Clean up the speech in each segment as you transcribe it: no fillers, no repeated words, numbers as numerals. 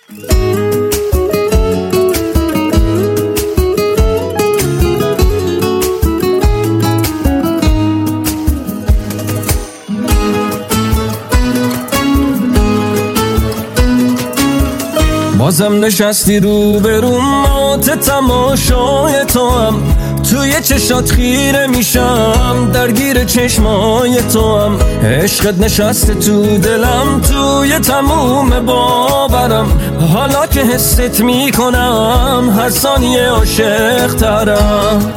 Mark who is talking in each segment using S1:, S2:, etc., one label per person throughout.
S1: بازم نشستی رو به رو مات تماشای تو هم، توی چشات خیره میشم درگیر چشمای تو هم، عشقت نشسته تو دلم توی تموم باورم، حالا که حست میکنم هر ثانیه عاشق ترم.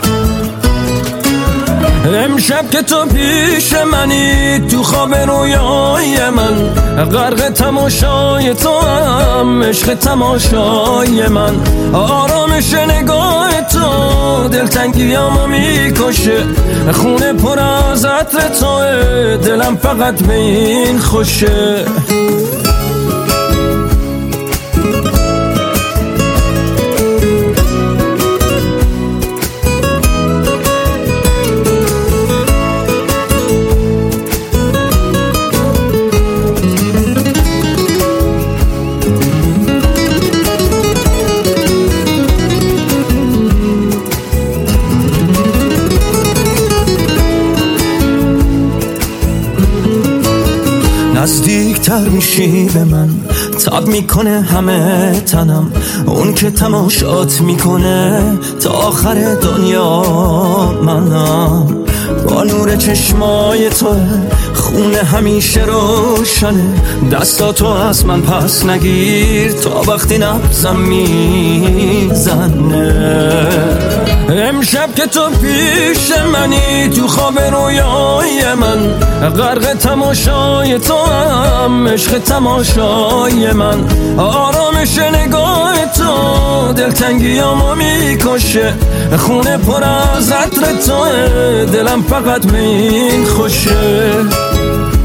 S1: امشب که تو پیش منی تو خواب رویای من، غرق تماشای تو هم عشق تماشای من، آرامش نگاه تو دلتنگیامو میکشه، خونه پر از عطر توه دلم فقط به این خوشه. نزدیکتر میشی به من، تاب میکنه همه تنم، اون که تماشات میکنه تا آخر دنیا منم، با نور چشمای تو خونه همیشه روشنه، دستاتو از من پس نگیر تا وقتی نبزم میزنه. امشب که تو پیش منی تو خواب رویای من، غرق تماشای تو هم عشق تماشای من، آرامش نگاه تو دلتنگیامو میکشه، خونه پر از عطر توه دلم فقط به این خوشه.